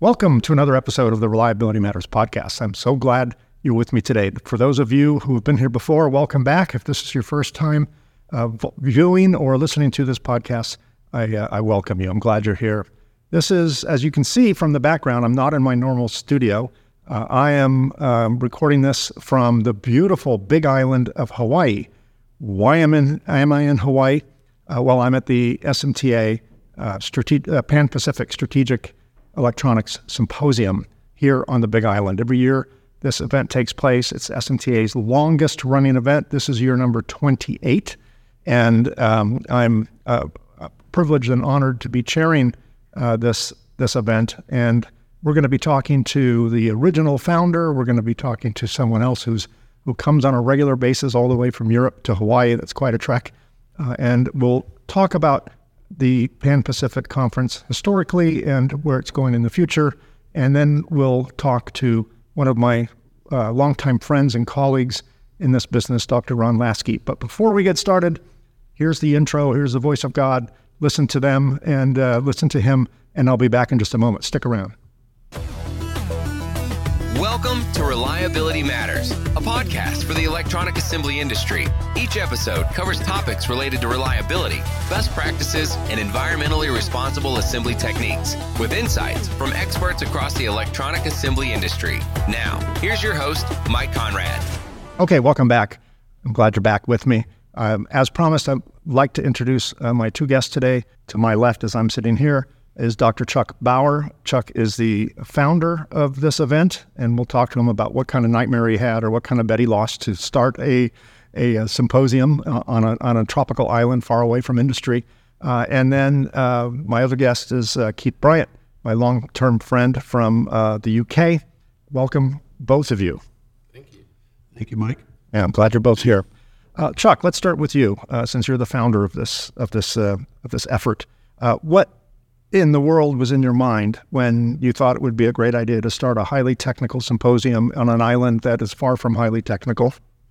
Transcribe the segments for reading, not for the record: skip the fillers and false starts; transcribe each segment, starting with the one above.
Welcome to another episode of the Reliability Matters podcast. I'm so glad you're with me today. For those of you who have been here before, welcome back. If this is your first time viewing or listening to this podcast, I welcome you. I'm glad you're here. This is, as you can see from the background, I'm not in my normal studio. I am recording this from the beautiful Big Island of Hawaii. Why am I in Hawaii? Well, I'm at the SMTA Pan-Pacific Strategic Electronics Symposium here on the Big Island. Every year, this event takes place. It's SMTA's longest running event. This is year number 28, and I'm privileged and honored to be chairing this event. And we're going to be talking to the original founder. We're going to be talking to someone else who comes on a regular basis all the way from Europe to Hawaii. That's quite a trek. And we'll talk about the Pan-Pacific Conference historically and where it's going in the future. And then we'll talk to one of my longtime friends and colleagues in this business, Dr. Ron Lasky. But before we get started, here's the intro. Here's the voice of God. Listen to them and listen to him, and I'll be back in just a moment. Stick around. Welcome to Reliability Matters, a podcast for the electronic assembly industry. Each episode covers topics related to reliability, best practices, and environmentally responsible assembly techniques, with insights from experts across the electronic assembly industry. Now, here's your host, Mike Conrad. Okay, welcome back. I'm glad you're back with me. As promised, I'd like to introduce my two guests today. To my left, as I'm sitting here, is Dr. Chuck Bauer. Chuck is the founder of this event, and we'll talk to him about what kind of nightmare he had or what kind of bet he lost to start a symposium on a tropical island far away from industry. And then my other guest is Keith Bryant, my long-term friend from the UK. Welcome, both of you. Thank you. Thank you, Mike. Yeah, I'm glad you're both here. Chuck, let's start with you, since you're the founder of this effort. What in the world was in your mind when you thought it would be a great idea to start a highly technical symposium on an island that is far from highly technical?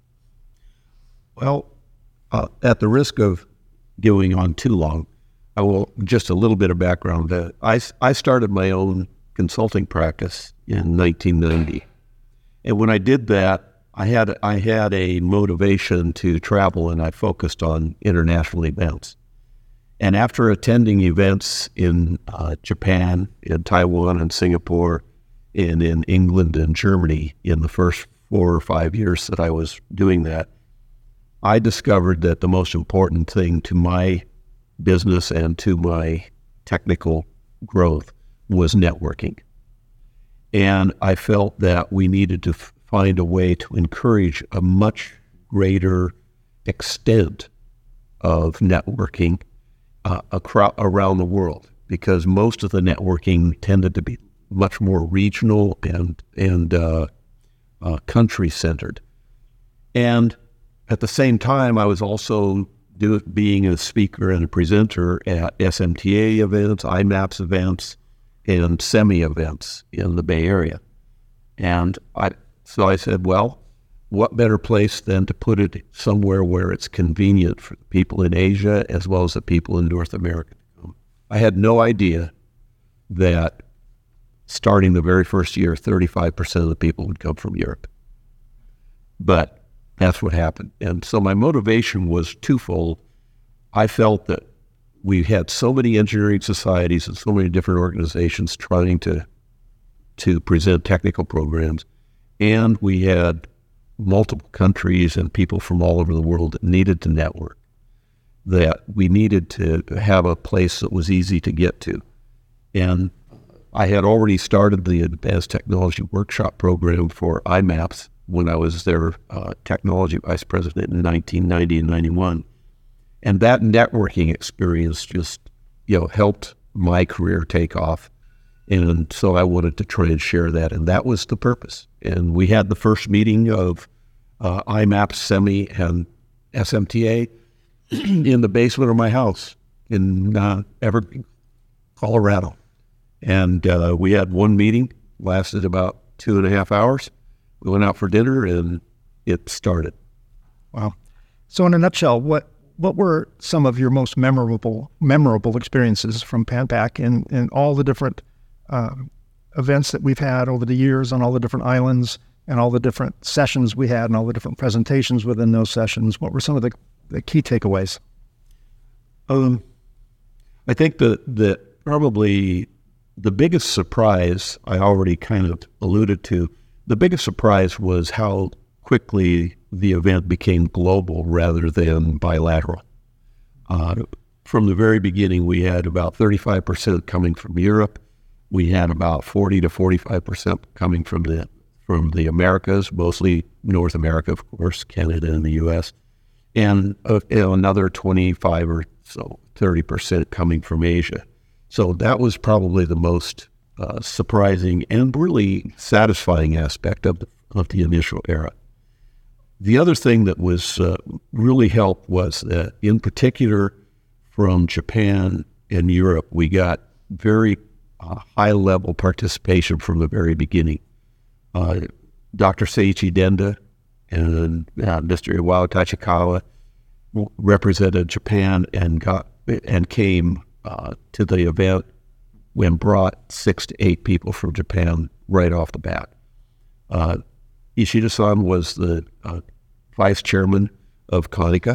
Well, at the risk of going on too long, I will just a little bit of background. I started my own consulting practice in 1990, and when I did that, I had a motivation to travel, and I focused on international events. And after attending events in Japan, in Taiwan, and Singapore, and in England and Germany in the first 4 or 5 years that I was doing that, I discovered that the most important thing to my business and to my technical growth was networking. And I felt that we needed to find a way to encourage a much greater extent of networking around the world, because most of the networking tended to be much more regional and country-centered. And at the same time, I was also being a speaker and a presenter at SMTA events, IMAPS events, and SEMI events in the Bay Area. And so I said, well, what better place than to put it somewhere where it's convenient for the people in Asia as well as the people in North America? I had no idea that starting the very first year, 35% of the people would come from Europe. But that's what happened. And so my motivation was twofold. I felt that we had so many engineering societies and so many different organizations trying to present technical programs, and we had multiple countries and people from all over the world that needed to network, that we needed to have a place that was easy to get to. And I had already started the Advanced Technology Workshop program for IMAPS when I was their technology vice president in 1990 and 91. And that networking experience just, helped my career take off. And so I wanted to try and share that, and that was the purpose. And we had the first meeting of IMAPS, SEMI, and SMTA in the basement of my house in Evergreen, Colorado. And we had one meeting, lasted about 2.5 hours. We went out for dinner, and it started. Wow. So in a nutshell, what were some of your most memorable experiences from PanPac and all the different events that we've had over the years on all the different islands and all the different sessions we had and all the different presentations within those sessions? What were some of the key takeaways? I think that probably the biggest surprise, I already kind of alluded to, the biggest surprise was how quickly the event became global rather than bilateral. From the very beginning, we had about 35% coming from Europe. We had about 40 to 45% coming from the Americas, mostly North America, of course, Canada and the U.S., and another 25 or so, 30% coming from Asia. So that was probably the most surprising and really satisfying aspect of the initial era. The other thing that was really helped was that, in particular, from Japan and Europe, we got very high-level participation from the very beginning. Dr. Seiichi Denda and Mr. Iwao Tachikawa represented Japan and came to the event and brought 6 to 8 people from Japan right off the bat. Ishida-san was the vice chairman of Konica.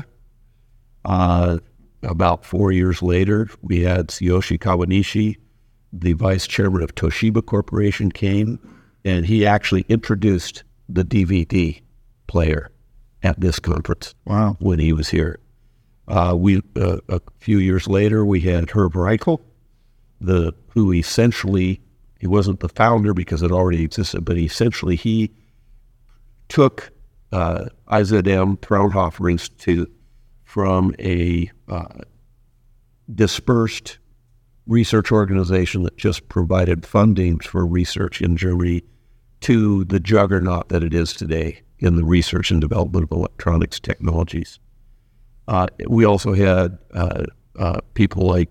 About 4 years later, we had Tsuyoshi Kawanishi, the vice chairman of Toshiba Corporation, came, and he actually introduced the DVD player at this conference. Wow. When he was here. A few years later, we had Herb Reichel, who essentially, he wasn't the founder because it already existed, but essentially he took IZM Fraunhofer Institute from a dispersed research organization that just provided funding for research in Germany to the juggernaut that it is today in the research and development of electronics technologies. We also had people like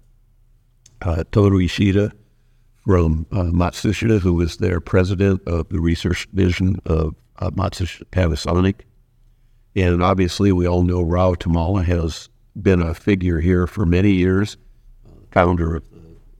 Toru Ishida from Matsushita, who was their president of the research division of Matsushita Panasonic. And obviously, we all know Rao Tamala has been a figure here for many years, founder of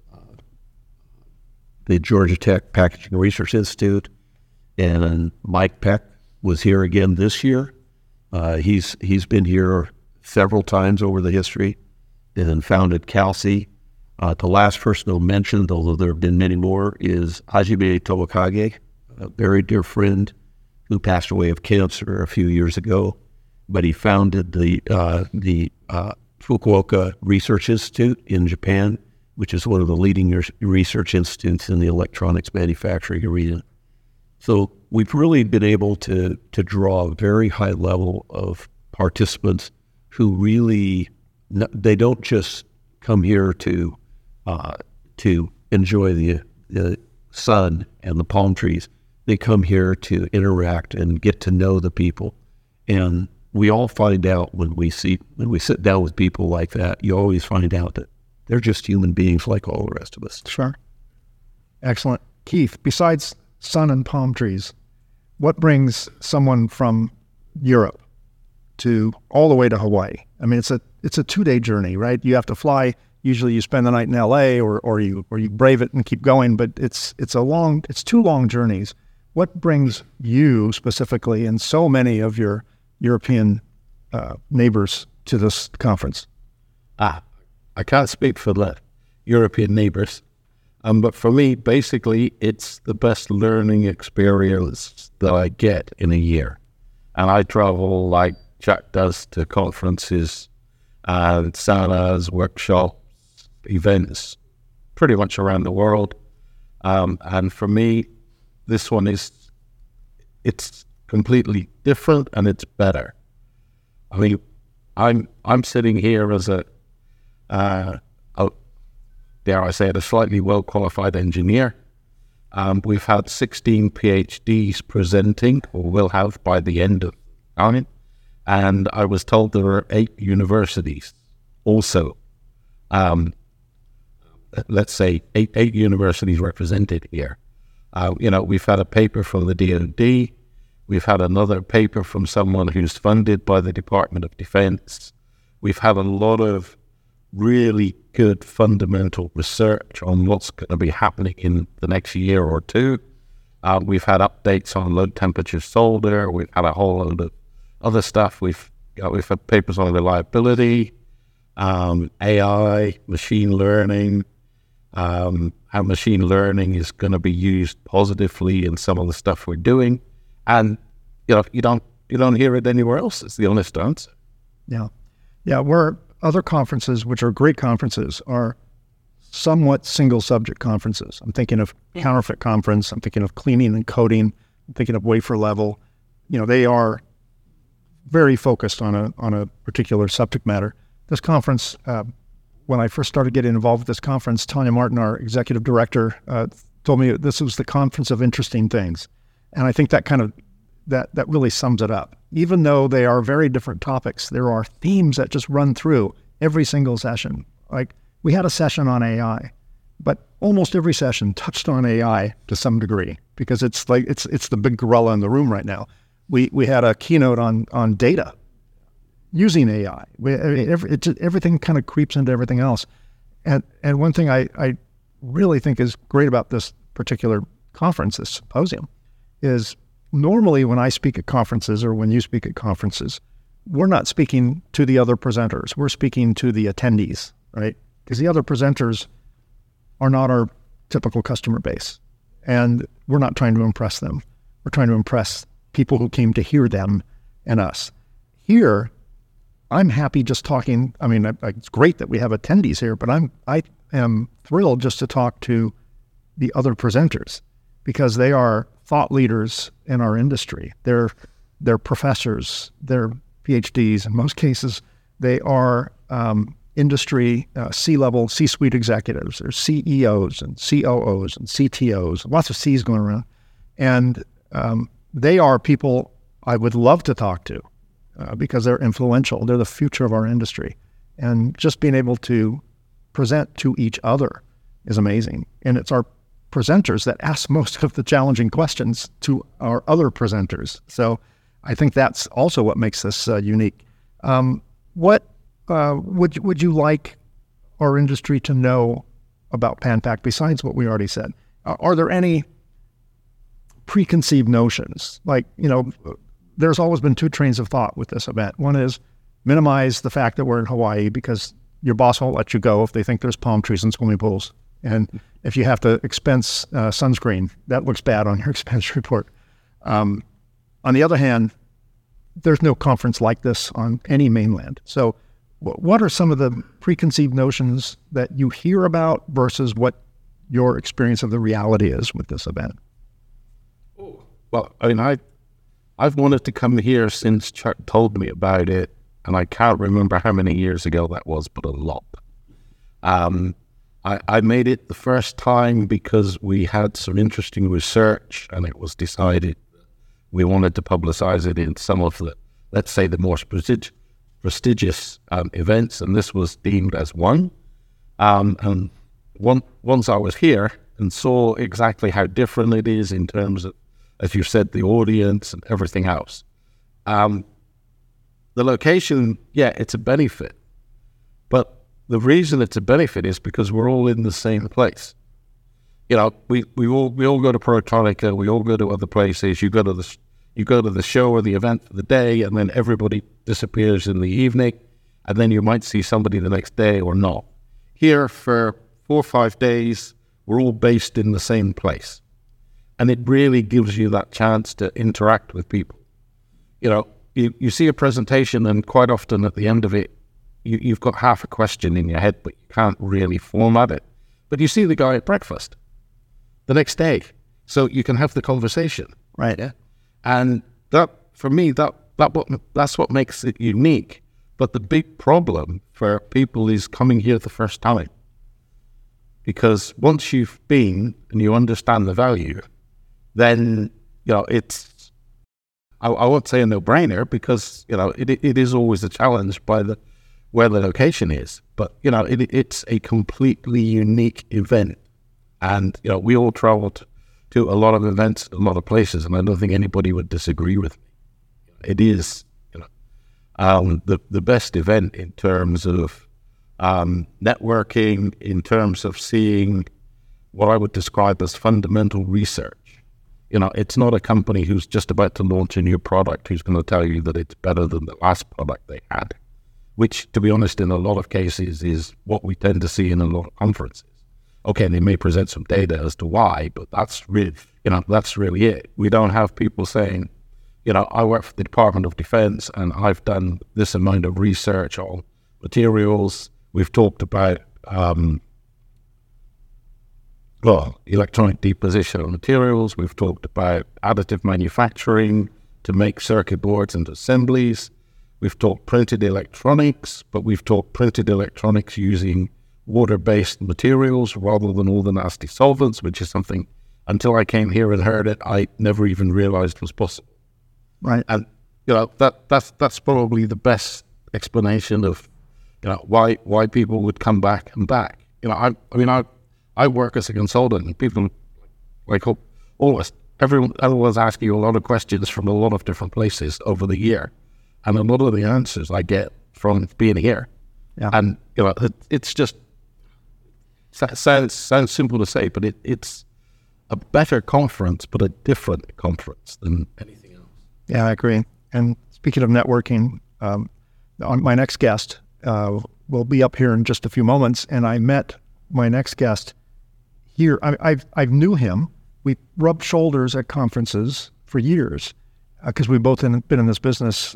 the Georgia Tech Packaging Research Institute. And Mike Peck was here again this year. He's been here several times over the history and founded CalCi. The last person I'll mention, although there have been many more, is Hajime Tomokage, a very dear friend who passed away of cancer a few years ago. But he founded the Fukuoka Research Institute in Japan, which is one of the leading research institutes in the electronics manufacturing arena. So we've really been able to draw a very high level of participants who really, they don't just come here to enjoy the sun and the palm trees. They come here to interact and get to know the people. And we all find out when we sit down with people like that, you always find out that they're just human beings like all the rest of us. Sure. Excellent. Keith, besides sun and palm trees, what brings someone from Europe to all the way to Hawaii? I mean, it's a 2-day journey, right? You have to fly. Usually you spend the night in LA or you brave it and keep going, but it's 2 long journeys. What brings you specifically and so many of your European neighbors to this conference? I can't speak for the European neighbors, but for me, basically, it's the best learning experience that I get in a year. And I travel like Jack does to conferences and seminars, workshops, events, pretty much around the world. And for me, this one it's completely different and it's better. I mean, I'm sitting here as dare I say it, a slightly well-qualified engineer. We've had 16 PhDs presenting, or will have by the end of time. And I was told there are 8 universities also. Let's say eight universities represented here. We've had a paper from the DoD. We've had another paper from someone who's funded by the Department of Defense. We've had a lot of really good fundamental research on what's going to be happening in the next year or two. We've had updates on low temperature solder. We've had a whole load of other stuff. We've had papers on reliability, AI, machine learning, how machine learning is going to be used positively in some of the stuff we're doing. And you don't hear it anywhere else. It's the honest answer. Yeah. Where other conferences, which are great conferences, are somewhat single subject conferences. I'm thinking of Counterfeit Conference. I'm thinking of cleaning and coating. I'm thinking of wafer level. They are very focused on a particular subject matter. This conference, when I first started getting involved with this conference, Tanya Martin, our executive director, told me this was the conference of interesting things. And I think that that really sums it up. Even though they are very different topics, there are themes that just run through every single session. Like, we had a session on AI, but almost every session touched on AI to some degree, because it's the big gorilla in the room right now. We had a keynote on data using AI. Everything kind of creeps into everything else. And one thing I really think is great about this particular conference, this symposium, is normally when I speak at conferences, or when you speak at conferences, we're not speaking to the other presenters. We're speaking to the attendees, right? Because the other presenters are not our typical customer base. And we're not trying to impress them. We're trying to impress people who came to hear them and us. Here, I'm happy just talking. I mean, it's great that we have attendees here, but I am thrilled just to talk to the other presenters, because they are thought leaders in our industry. They're professors, they're PhDs. In most cases, they are industry C-level, C-suite executives. They're CEOs and COOs and CTOs, lots of C's going around. And they are people I would love to talk to because they're influential. They're the future of our industry. And just being able to present to each other is amazing. And it's our presenters that ask most of the challenging questions to our other presenters. So I think that's also what makes this unique. What would you like our industry to know about PanPAC besides what we already said? Are there any preconceived notions? Like, there's always been two trains of thought with this event. One is minimize the fact that we're in Hawaii, because your boss won't let you go if they think there's palm trees and swimming pools. And if you have to expense sunscreen, that looks bad on your expense report. On the other hand, there's no conference like this on any mainland. So what are some of the preconceived notions that you hear about versus what your experience of the reality is with this event? Well, I mean, I've wanted to come here since Chuck told me about it, and I can't remember how many years ago that was, but a lot. I made it the first time because we had some interesting research, and it was decided we wanted to publicize it in some of the, let's say, the more prestigious events, and this was deemed as one. And once I was here and saw exactly how different it is in terms of, as you said, the audience and everything else. The location, yeah, it's a benefit. But the reason it's a benefit is because we're all in the same place. We all go to Protonica, we all go to other places. You go to the show or the event for the day, and then everybody disappears in the evening, and then you might see somebody the next day or not. Here, for 4 or 5 days, we're all based in the same place. And it really gives you that chance to interact with people. You see a presentation, and quite often at the end of it, you've got half a question in your head, but you can't really format it. But you see the guy at breakfast the next day, so you can have the conversation. Right. Yeah. And that, for me, that's what makes it unique. But the big problem for people is coming here the first time. Because once you've been and you understand the value, then, it's, I won't say a no-brainer, because, it is always a challenge by where the location is. But, it's a completely unique event. And, we all traveled to a lot of events, a lot of places, and I don't think anybody would disagree with me. It is, the best event in terms of networking in terms of seeing what I would describe as fundamental research. It's not a company who's just about to launch a new product who's going to tell you that it's better than the last product they had, which, to be honest, in a lot of cases is what we tend to see in a lot of conferences. Okay, they may present some data as to why, but that's really it. We don't have people saying, I work for the Department of Defense and I've done this amount of research on materials. We've talked about electronic deposition of materials. We've talked about additive manufacturing to make circuit boards and assemblies. We've talked printed electronics, but we've talked printed electronics using water-based materials rather than all the nasty solvents, which is something, until I came here and heard it, I never even realized was possible. Right. And, that's probably the best explanation of, why people would come back and back. I work as a consultant, and people, everyone's asking you a lot of questions from a lot of different places over the year. And a lot of the answers I get from being here. Yeah. And, it's just, sounds simple to say, but it's a better conference, but a different conference than anything else. Yeah, I agree. And speaking of networking, my next guest will be up here in just a few moments, and I met my next guest here. I knew him. We rubbed shoulders at conferences for years because we've both been in this business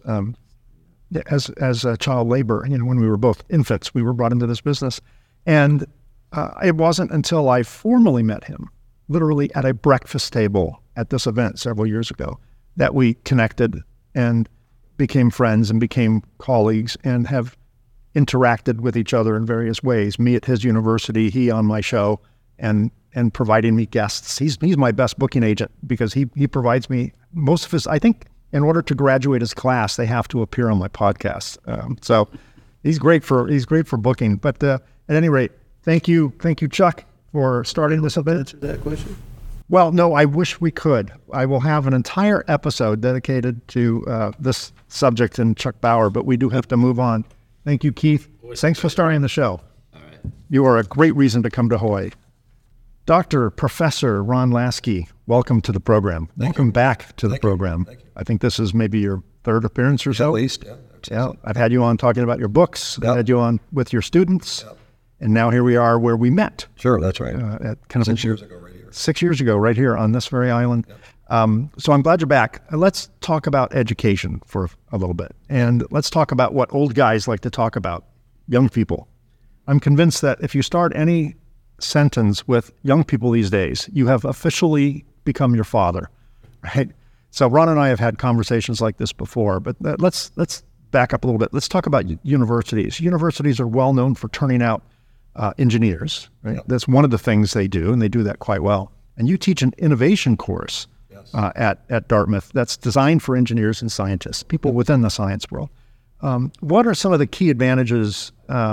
as a child labor. When we were both infants, we were brought into this business. And it wasn't until I formally met him, literally at a breakfast table at this event several years ago, that we connected and became friends and became colleagues and have interacted with each other in various ways. Me at his university, he on my show, and providing me guests. He's my best booking agent because he provides me most of his, I think, in order to graduate his class, they have to appear on my podcast. So he's great for booking. But at any rate, thank you, Chuck, for starting this event. Answer that question? Well, no, I wish we could. I will have an entire episode dedicated to this subject and Chuck Bauer, but we do have to move on. Thank you, Keith. Thanks for starting the show. All right. You are a great reason to come to Hawaii. Dr. Professor Ron Lasky, welcome to the program. Welcome back to the program. Thank you. I think this is maybe your third appearance or so. At least, yeah. Yeah, I've had you on talking about your books. Yep. I've had you on with your students. Yep. And now here we are where we met. Sure, that's right. At kind of 6 years ago right here. 6 years ago right here on this very island. Yep. So I'm glad you're back. Let's talk about education for a little bit. And let's talk about what old guys like to talk about, young people. I'm convinced that if you start any sentence with young people these days, you have officially become your father, right? So Ron and I have had conversations like this before, but let's back up a little bit. Let's talk about universities. Universities are well known for turning out engineers, right? Yep. That's one of the things they do, and they do that quite well. And you teach an innovation course at Dartmouth that's designed for engineers and scientists, people within the science world. What are some of the key advantages,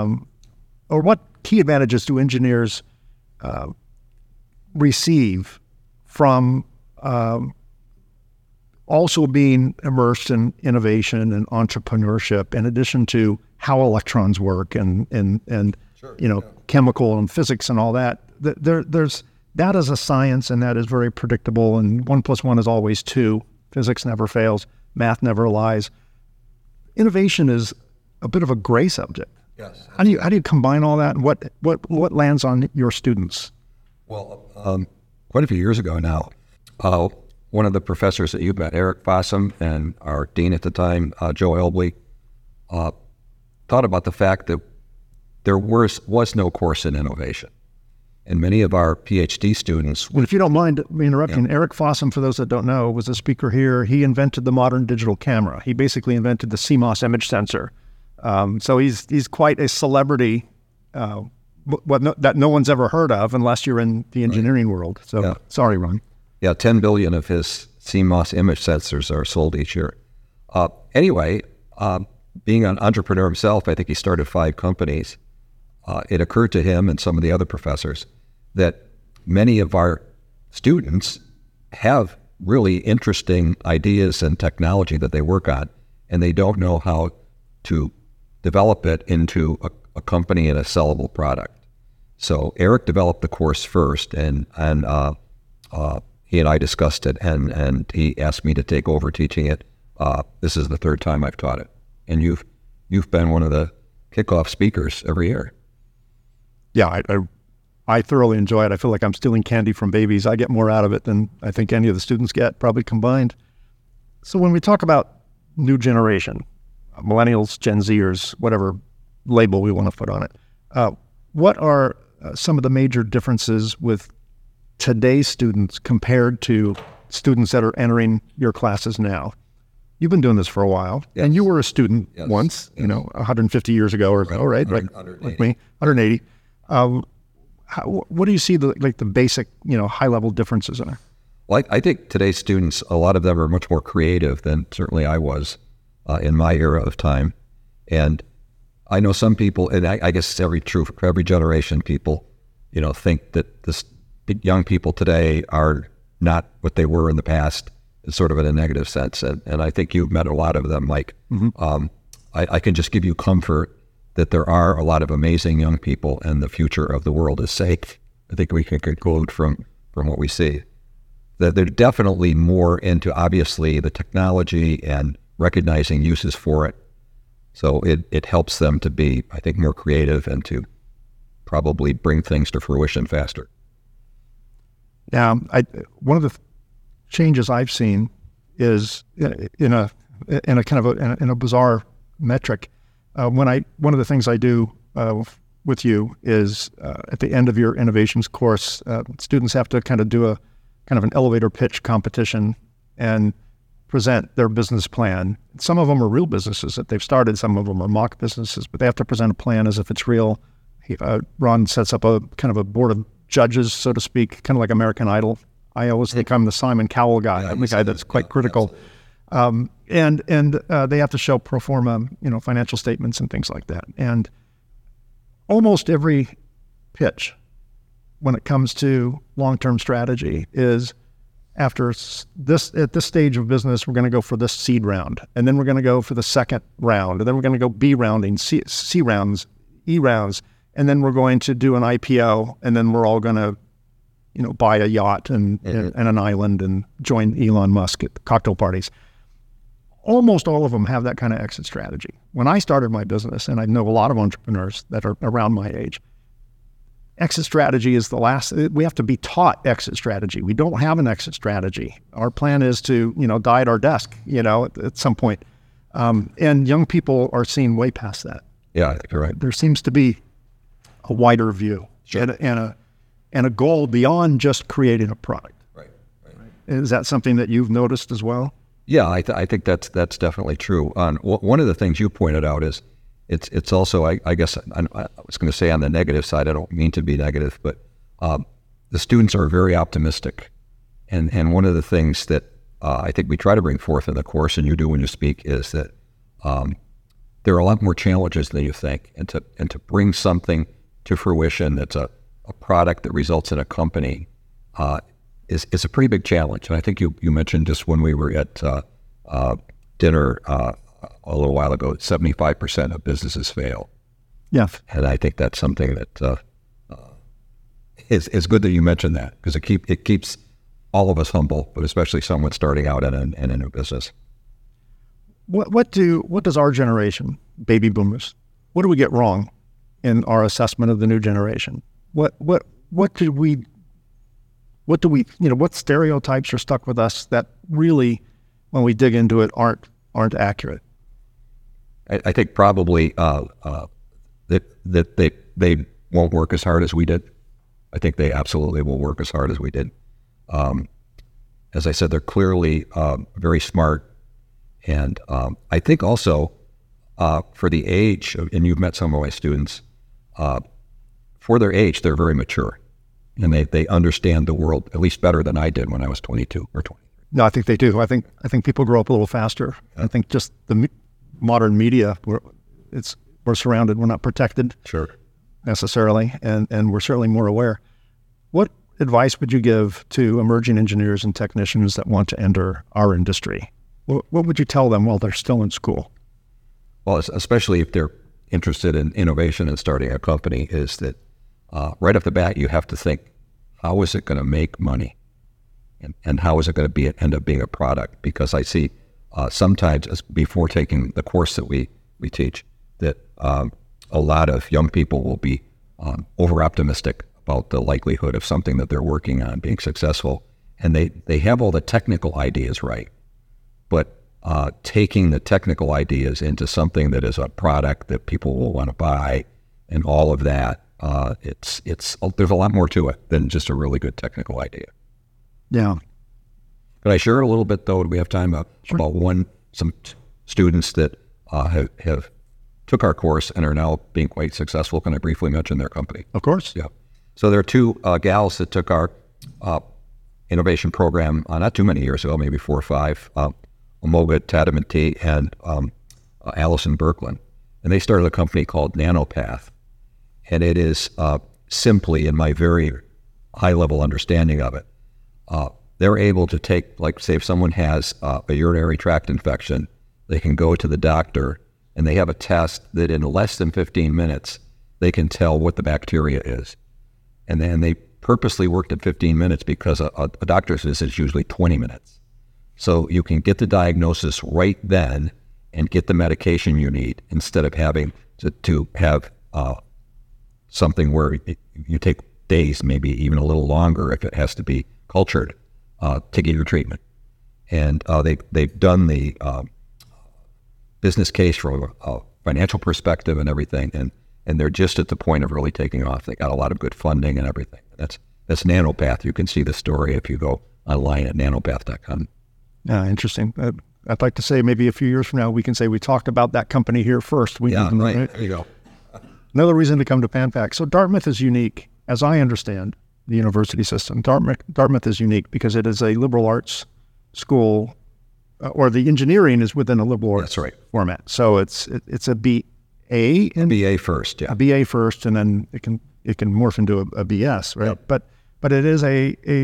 or what key advantages do engineers receive from also being immersed in innovation and entrepreneurship, in addition to how electrons work and sure, chemical and physics and all that? There's that is a science, and that is very predictable, and 1 + 1 is always 2. Physics never fails. Math never lies. Innovation is a bit of a gray subject. Yes. How do you combine all that, and what lands on your students? Well, quite a few years ago now, one of the professors that you met, Eric Fossum, and our dean at the time, Joe Elbley, thought about the fact that there was no course in innovation. And many of our PhD students... Well, if you don't mind me interrupting, yeah. Eric Fossum, for those that don't know, was a speaker here. He invented the modern digital camera. He basically invented the CMOS image sensor. So he's quite a celebrity that no one's ever heard of unless you're in the engineering world. So yeah. Sorry, Ron. Yeah, 10 billion of his CMOS image sensors are sold each year. Anyway, being an entrepreneur himself, I think he started 5 companies. It occurred to him and some of the other professors that many of our students have really interesting ideas and technology that they work on, and they don't know how to develop it into a company and a sellable product. So Eric developed the course first, and he and I discussed it, and he asked me to take over teaching it. This is the third time I've taught it, and you've been one of the kickoff speakers every year. Yeah, I thoroughly enjoy it. I feel like I'm stealing candy from babies. I get more out of it than I think any of the students get, probably combined. So when we talk about new generation, millennials, Gen Zers, whatever label we want to put on it, what are some of the major differences with today's students compared to students that are entering your classes now? You've been doing this for a while, yes. and you were a student Yes. once, 150 years ago or so, right? Like 180. 180. What do you see the basic, high-level differences in it? Well, I think today's students, a lot of them are much more creative than certainly I was in my era of time. And I know some people, and I guess it's true for every generation, people, think that the young people today are not what they were in the past, sort of in a negative sense. And I think you've met a lot of them, Mike. Mm-hmm. I can just give you comfort that there are a lot of amazing young people, and the future of the world is safe. I think we can conclude from what we see that they're definitely more into, obviously, the technology and recognizing uses for it. So it helps them to be, I think, more creative and to probably bring things to fruition faster. Yeah, one of the changes I've seen is in a kind of in a bizarre metric. One of the things I do with you is at the end of your innovations course, students have to kind of do a kind of an elevator pitch competition and present their business plan. Some of them are real businesses that they've started. Some of them are mock businesses, but they have to present a plan as if it's real. Ron sets up a kind of a board of judges, so to speak, kind of like American Idol. I always think I'm the Simon Cowell guy. I'm the guy that's quite critical. And they have to show pro forma, financial statements and things like that. And almost every pitch when it comes to long-term strategy is at this stage of business, we're going to go for this seed round, and then we're going to go for the second round, and then we're going to go B rounding, C rounds, E rounds, and then we're going to do an IPO, and then we're all going to, buy a yacht and an island and join Elon Musk at cocktail parties. Almost all of them have that kind of exit strategy. When I started my business, and I know a lot of entrepreneurs that are around my age, exit strategy is the last. We have to be taught exit strategy. We don't have an exit strategy. Our plan is to, die at our desk, at some point. And young people are seeing way past that. Yeah, I think you're right. There seems to be a wider view and a goal beyond just creating a product. Right. Is that something that you've noticed as well? Yeah, I think that's definitely true. One of the things you pointed out is it's also, I guess, I was going to say on the negative side, I don't mean to be negative, but the students are very optimistic. And one of the things that I think we try to bring forth in the course, and you do when you speak, is that there are a lot more challenges than you think. And to bring something to fruition that's a product that results in a company is a pretty big challenge. And I think you mentioned just when we were at dinner a little while ago, 75% of businesses fail. Yeah. And I think that's something that is good that you mentioned that, because it keeps all of us humble, but especially someone starting out in a new business. What does our generation, baby boomers, what do we get wrong in our assessment of the new generation? What stereotypes are stuck with us that really, when we dig into it, aren't accurate? I think probably that they won't work as hard as we did. I think they absolutely will work as hard as we did. As I said, they're clearly very smart. And I think also for the age, and you've met some of my students, for their age, they're very mature. And they understand the world at least better than I did when I was 22 or 23. No, I think they do. I think people grow up a little faster. I think just the modern media, we're surrounded. We're not protected necessarily, and we're certainly more aware. What advice would you give to emerging engineers and technicians that want to enter our industry? What would you tell them while they're still in school? Well, especially if interested in innovation and starting a company is that right off the bat, you have to think, how is it going to make money? And how is it going to end up being a product? Because I see sometimes before taking the course that we teach, that a lot of young people will be over-optimistic about the likelihood of something that they're working on being successful. And they have all the technical ideas right, but taking the technical ideas into something that is a product that people will want to buy and all of that, there's a lot more to it than just a really good technical idea. Yeah. Could I share a little bit, though? Do we have time about some students that have took our course and are now being quite successful? Can I briefly mention their company? Of course. Yeah. So there are two gals that took our innovation program not too many years ago, maybe 4 or 5, Amoga Tadamati and Allison Birkland. And they started a company called Nanopath. And it is simply, in my very high-level understanding of it, they're able to take, like, say, if someone has a urinary tract infection, they can go to the doctor, and they have a test that in less than 15 minutes, they can tell what the bacteria is. And then they purposely worked at 15 minutes because a doctor's visit is usually 20 minutes. So you can get the diagnosis right then and get the medication you need instead of having to have something where you take days, maybe even a little longer if it has to be cultured to get your treatment. And they've done the business case from a financial perspective and everything, and they're just at the point of really taking off. They got a lot of good funding and everything. That's Nanopath. You can see the story if you go online at nanopath.com. Interesting. I'd like to say maybe a few years from now we can say we talked about that company here first. Right. There you go. Another reason to come to PanPAC. So Dartmouth is unique, as I understand the university system. Dartmouth is unique because it is a liberal arts school, or the engineering is within a liberal arts format. So it's a BA. BA first, yeah. A BA first, and then it can morph into a BS, right? Yep. But it is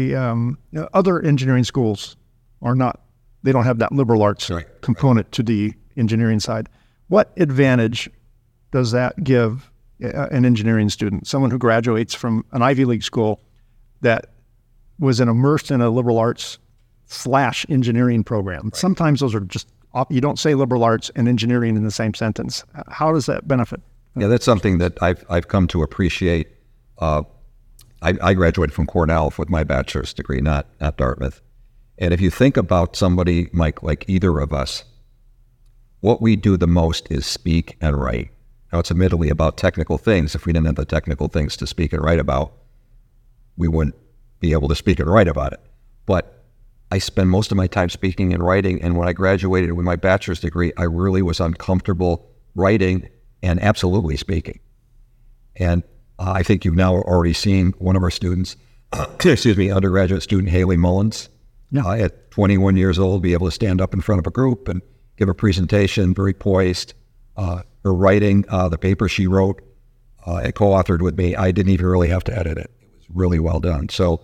other engineering schools are not. They don't have that liberal arts component to the engineering side. What advantage does that give an engineering student, someone who graduates from an Ivy League school that was immersed in a liberal arts / engineering program? Right. Sometimes those are just, you don't say liberal arts and engineering in the same sentence. How does that benefit? Yeah, that's something that I've come to appreciate. I graduated from Cornell with my bachelor's degree, not Dartmouth. And if you think about somebody, Mike, like either of us, what we do the most is speak and write. Now, it's admittedly about technical things. If we didn't have the technical things to speak and write about, we wouldn't be able to speak and write about it. But I spend most of my time speaking and writing, and when I graduated with my bachelor's degree, I really was uncomfortable writing and absolutely speaking. And I think you've now already seen one of our students, undergraduate student Haley Mullins, at 21 years old, be able to stand up in front of a group and give a presentation, very poised. Her writing, the paper she wrote, and co-authored with me, I didn't even really have to edit it. It was really well done. So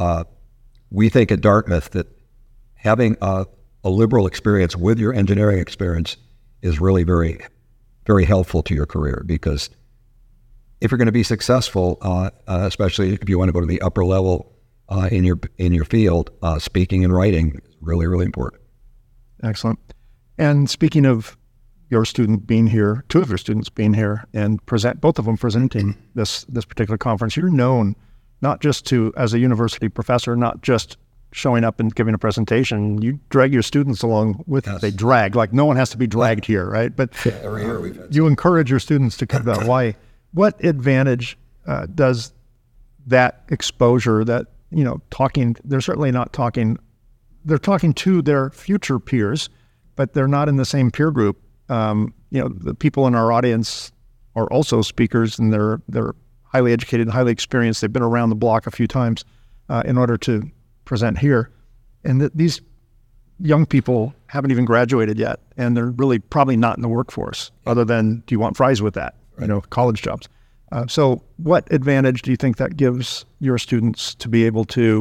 we think at Dartmouth that having a liberal experience with your engineering experience is really very, very helpful to your career, because if you're going to be successful, especially if you want to go to the upper level in your field, speaking and writing is really, really important. Excellent. And speaking of your student being here, 2 of your students being here, and both of them presenting this particular conference, you're known not just as a university professor, not just showing up and giving a presentation. You drag your students along with you. They drag, like no one has to be dragged here, right? But every year we've had you encourage your students to come to Hawaii. What advantage does that exposure, that, they're certainly not talking, they're talking to their future peers, but they're not in the same peer group. The people in our audience are also speakers, and they're highly educated and highly experienced. They've been around the block a few times in order to present here. And these young people haven't even graduated yet, and they're really probably not in the workforce, other than, do you want fries with that? Right. College jobs. So what advantage do you think that gives your students to be able to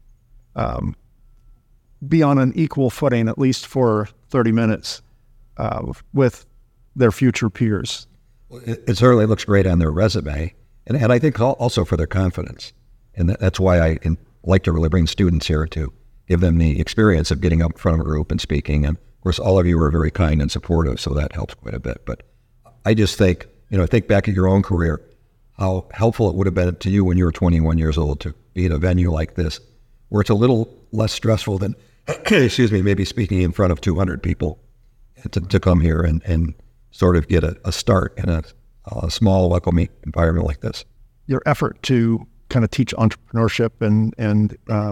be on an equal footing, at least for 30 minutes, with their future peers? It certainly looks great on their resume, and I think also for their confidence. And that's why I like to really bring students here to give them the experience of getting up in front of a group and speaking. And of course, all of you are very kind and supportive, so that helps quite a bit. But I just think, think back at your own career, how helpful it would have been to you when you were 21 years old to be in a venue like this, where it's a little less stressful than, excuse me, maybe speaking in front of 200 people, to come here and sort of get a start in a small, welcoming environment like this. Your effort to kind of teach entrepreneurship and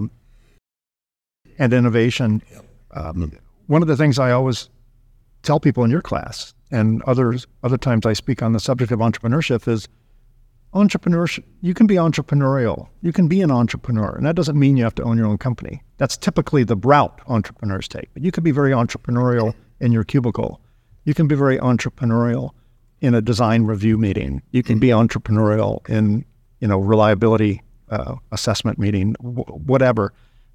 innovation. One of the things I always tell people in your class, and other times I speak on the subject of entrepreneurship, is entrepreneurship. You can be entrepreneurial. You can be an entrepreneur, and that doesn't mean you have to own your own company. That's typically the route entrepreneurs take. But you can be very entrepreneurial in your cubicle. You can be very entrepreneurial in a design review meeting. You can be entrepreneurial in reliability assessment meeting, whatever.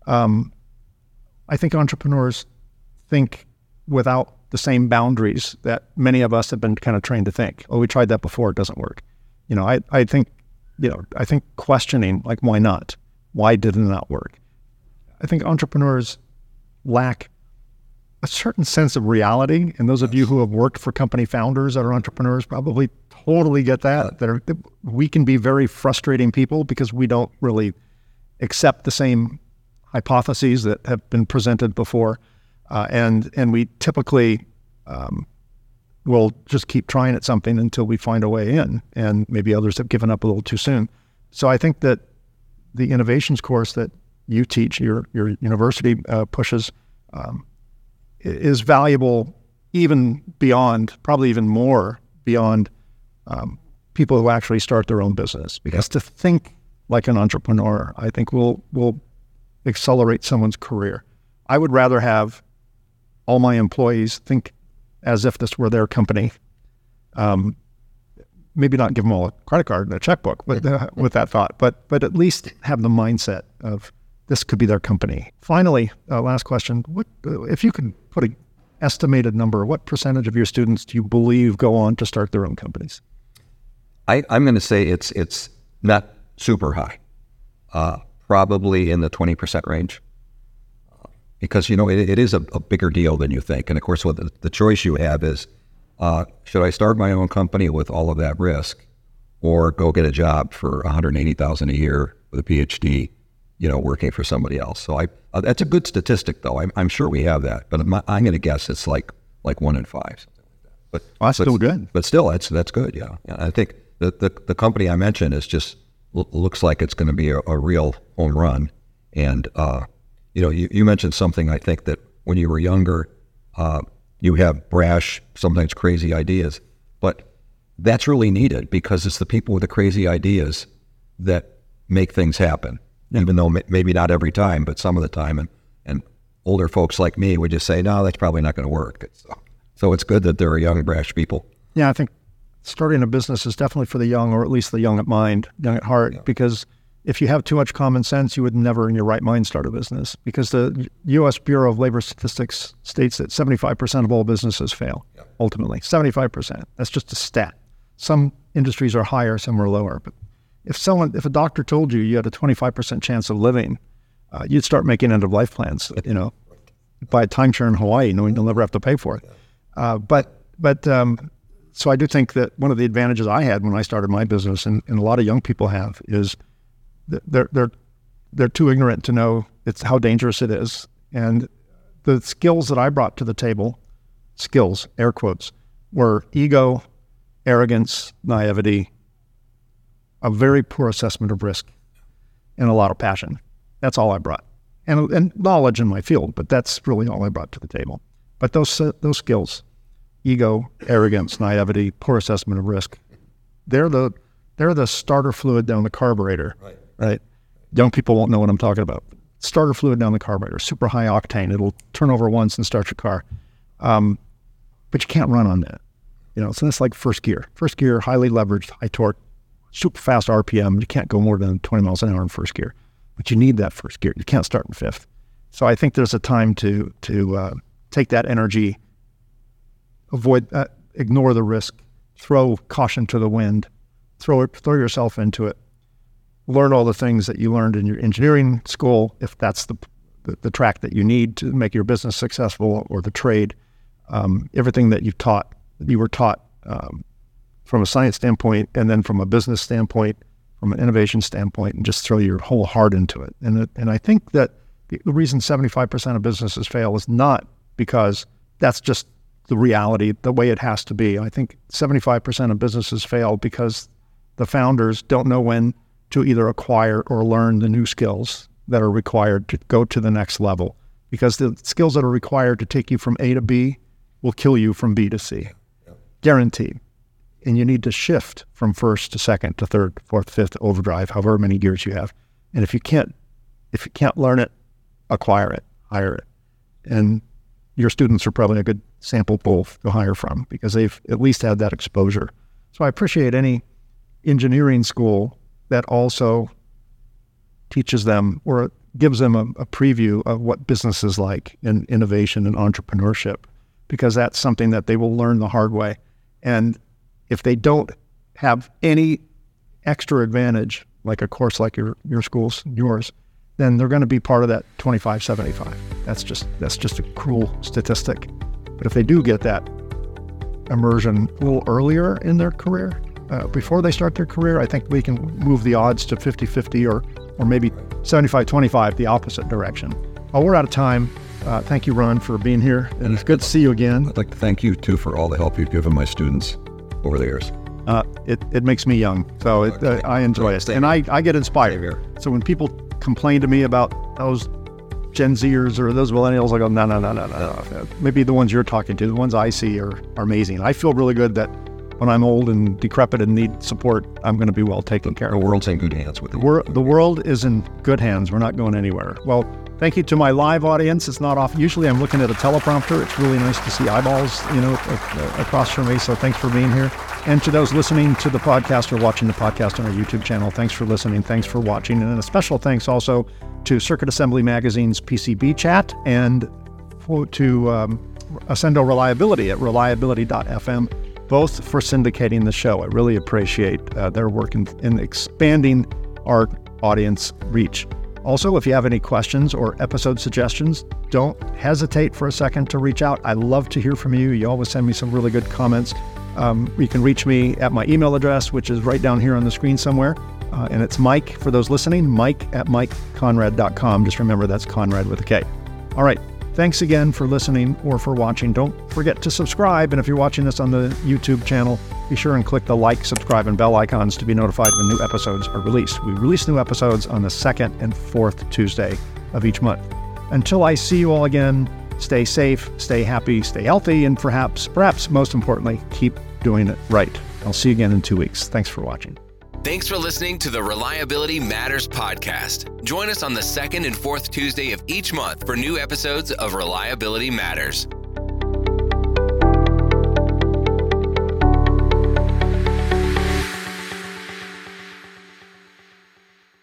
I think entrepreneurs think without the same boundaries that many of us have been kind of trained to think. Oh, we tried that before, it doesn't work. I think questioning, like, why not? Why did it not work? I think entrepreneurs lack a certain sense of reality, and those of you who have worked for company founders that are entrepreneurs probably totally get that. We can be very frustrating people because we don't really accept the same hypotheses that have been presented before, and we typically will just keep trying at something until we find a way in, and maybe others have given up a little too soon. So I think that the innovations course that you teach, your university pushes, is valuable even beyond, probably even more beyond people who actually start their own business. Because to think like an entrepreneur, I think will accelerate someone's career. I would rather have all my employees think as if this were their company. Maybe not give them all a credit card and a checkbook with that thought, but at least have the mindset of this could be their company. Finally, last question: what if you could put an estimated number? What percentage of your students do you believe go on to start their own companies? I'm going to say it's not super high, probably in the 20% range, because it is a bigger deal than you think. And of course, what the choice you have is, should I start my own company with all of that risk, or go get a job for $180,000 a year with a PhD, working for somebody else? So that's a good statistic, though. I'm sure we have that, but I'm going to guess it's like 1 in 5, something like that. But that's still good. But still, that's good. Yeah. I think the company I mentioned is just looks like it's going to be a real home run. And you mentioned something. I think that when you were younger, you have brash, sometimes crazy ideas, but that's really needed, because it's the people with the crazy ideas that make things happen. Even though maybe not every time, but some of the time. And older folks like me would just say, no, that's probably not going to work. So it's good that there are young, brash people. Yeah, I think starting a business is definitely for the young, or at least the young at mind, young at heart, because if you have too much common sense, you would never in your right mind start a business, because the U.S. Bureau of Labor Statistics states that 75% of all businesses fail, ultimately. 75%. That's just a stat. Some industries are higher, some are lower. But if a doctor told you had a 25% chance of living, you'd start making end-of-life plans, buy a timeshare in Hawaii knowing you'll never have to pay for it. So I do think that one of the advantages I had when I started my business, and a lot of young people have, is they're too ignorant to know it's how dangerous it is. And the skills that I brought to the table, skills, air quotes, were ego, arrogance, naivety, a very poor assessment of risk, and a lot of passion. That's all I brought. And knowledge in my field, but that's really all I brought to the table. But those skills, ego, arrogance, naivety, poor assessment of risk, they're the starter fluid down the carburetor. Right? Young people won't know what I'm talking about. Starter fluid down the carburetor, super high octane. It'll turn over once and start your car. But you can't run on that. So that's like first gear. First gear, highly leveraged, high torque, super fast RPM. You can't go more than 20 miles an hour in first gear. But you need that first gear. You can't start in fifth. So I think there's a time to take that energy, ignore the risk, throw caution to the wind, throw yourself into it, learn all the things that you learned in your engineering school, if that's the track that you need to make your business successful, or the trade. Everything that you were taught from a science standpoint, and then from a business standpoint, from an innovation standpoint, and just throw your whole heart into it. And I think that the reason 75% of businesses fail is not because that's just the reality, the way it has to be. I think 75% of businesses fail because the founders don't know when to either acquire or learn the new skills that are required to go to the next level. Because the skills that are required to take you from A to B will kill you from B to C. Guaranteed. And you need to shift from first to second to third, fourth, fifth, overdrive, however many gears you have. And if you can't learn it, acquire it, hire it. And your students are probably a good sample pool to hire from because they've at least had that exposure. So I appreciate any engineering school that also teaches them or gives them a preview of what business is like in innovation and entrepreneurship, because that's something that they will learn the hard way. And if they don't have any extra advantage, like a course like your school's, yours, then they're going to be part of that 25-75. That's just a cruel statistic. But if they do get that immersion a little earlier in their career, before they start their career, I think we can move the odds to 50-50 or maybe 75-25, the opposite direction. Well, we're out of time. Thank you, Ron, for being here. And it's good to see you again. I'd like to thank you, too, for all the help you've given my students over the years. It makes me young, so I enjoy it. And I get inspired. So when people complain to me about those Gen Zers or those millennials, I go, no. Maybe the ones you're talking to, the ones I see are amazing. I feel really good that when I'm old and decrepit and need support, I'm going to be well taken care of. The world's in good hands with you. The world is in good hands. We're not going anywhere. Well, thank you to my live audience. It's not off. Usually I'm looking at a teleprompter. It's really nice to see eyeballs, across from me. So thanks for being here. And to those listening to the podcast or watching the podcast on our YouTube channel, thanks for listening. Thanks for watching. And a special thanks also to Circuit Assembly Magazine's PCB chat and to Ascendo Reliability at reliability.fm, both for syndicating the show. I really appreciate their work in expanding our audience reach. Also, if you have any questions or episode suggestions, don't hesitate for a second to reach out. I love to hear from you. You always send me some really good comments. You can reach me at my email address, which is right down here on the screen somewhere. And it's Mike, for those listening, mike@mikeconrad.com. Just remember that's Conrad with a K. All right. Thanks again for listening or for watching. Don't forget to subscribe. And if you're watching this on the YouTube channel, be sure and click the like, subscribe, and bell icons to be notified when new episodes are released. We release new episodes on the 2nd and 4th Tuesday of each month. Until I see you all again, stay safe, stay happy, stay healthy, and perhaps most importantly, keep doing it right. I'll see you again in 2 weeks. Thanks for watching. Thanks for listening to the Reliability Matters podcast. Join us on the 2nd and 4th Tuesday of each month for new episodes of Reliability Matters.